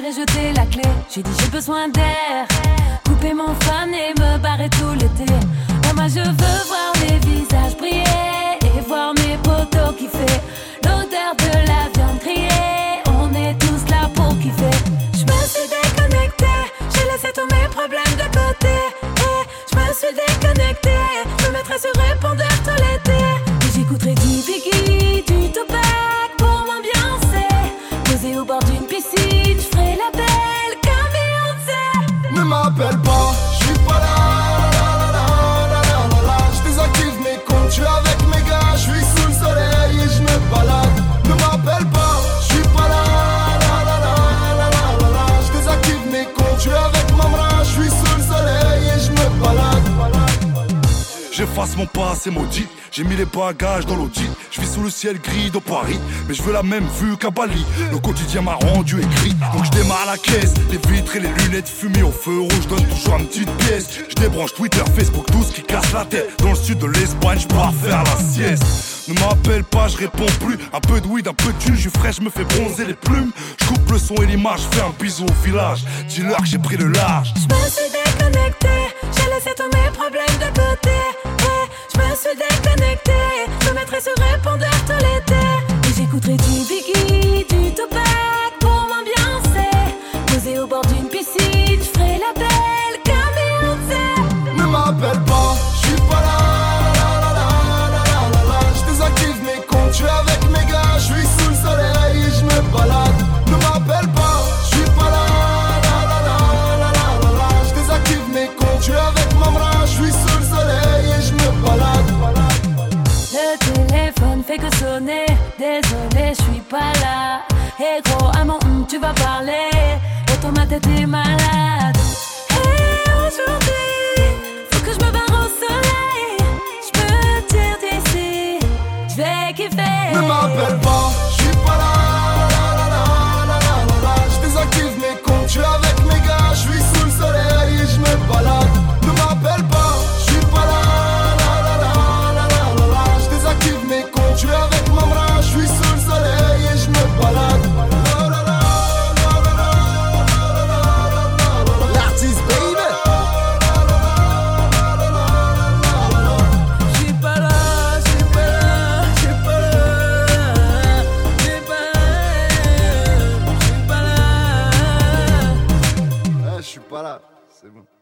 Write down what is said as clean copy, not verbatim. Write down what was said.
et jeter la clé. J'ai dit j'ai besoin d'air, couper mon fan et me barrer tout l'été. Moi je veux voir les visages briller et voir mes potos kiffer. L'odeur de la viande grillée, on est tous là pour kiffer. Je me suis déconnectée, j'ai laissé tous mes problèmes de côté. Et je me suis déconnectée, je me mettrai sur répondeur tout l'été. Et j'écouterai du Biggie, du Tupac pour m'ambiancer. Posé au bord d'une piscine, je ferai la belle comme Beyoncé. Ne m'appelle pas, je suis pas là. J'désactive mes comptes, j'suis avec mes gars, j'suis sous le soleil et j'me balade. Ne m'appelle pas, j'suis pas là. J'désactive mes comptes, j'suis avec Mamra, j'suis sous le soleil et j'me balade. J'efface mon passé maudit, j'ai mis les bagages dans l'audit. Je vis sous le ciel gris de Paris, mais je veux la même vue qu'à Bali. Le quotidien m'a rendu écrit, donc je démarre la caisse. Les vitres et les lunettes fumées au feu rouge donnent toujours une petite pièce. Je débranche Twitter, Facebook, tout ce qui casse la tête. Dans le sud de l'Espagne, je pars faire la sieste. Ne m'appelle pas, je réponds plus. Un peu de weed, un peu de thune, je suis frais, je me fais bronzer les plumes. Je coupe le son et l'image, je fais un bisou au village. Dis-leur que j'ai pris le large. Je me suis déconnectée, j'ai laissé tous mes problèmes de côté. Je me suis déconnectée, je me mettrai sur répondeur tout l'été. Et j'écouterai du Biggie, du Tupac pour m'ambiancer. Posé au bord d'une piscine, je ferai la belle comme Beyoncé. Ne m'appelle pas, je suis pas là. J'désactive mes comptes, j'suis avec mes gars, j'suis sous le soleil et j'me balade. Ne m'appelle pas, je suis pas là. J'désactive mes comptes, j'suis avec Mamra, j'suis sous le soleil et j'me balade. Le téléphone fait que sonner, désolé, je suis pas là. Et gros, à mon tu vas parler, et ton ma tête est malade. Et aujourd'hui, faut que je me barre au soleil. Je peux dire d'ici, je vais kiffer. Ne m'appelle pas, je suis pas là. J'désactive mes comptes, j'suis avec mes gars, j'suis sous le soleil et j'me balade. Ne m'appelle pas, je suis pas là. J'désactive mes comptes, j'suis avec Mamra, j'suis sous le soleil et j'me balade. L'artiste baby. J'suis pas là, j'suis pas là, j'suis pas là, j'suis pas là, j'suis pas là. Je suis pas là, c'est bon.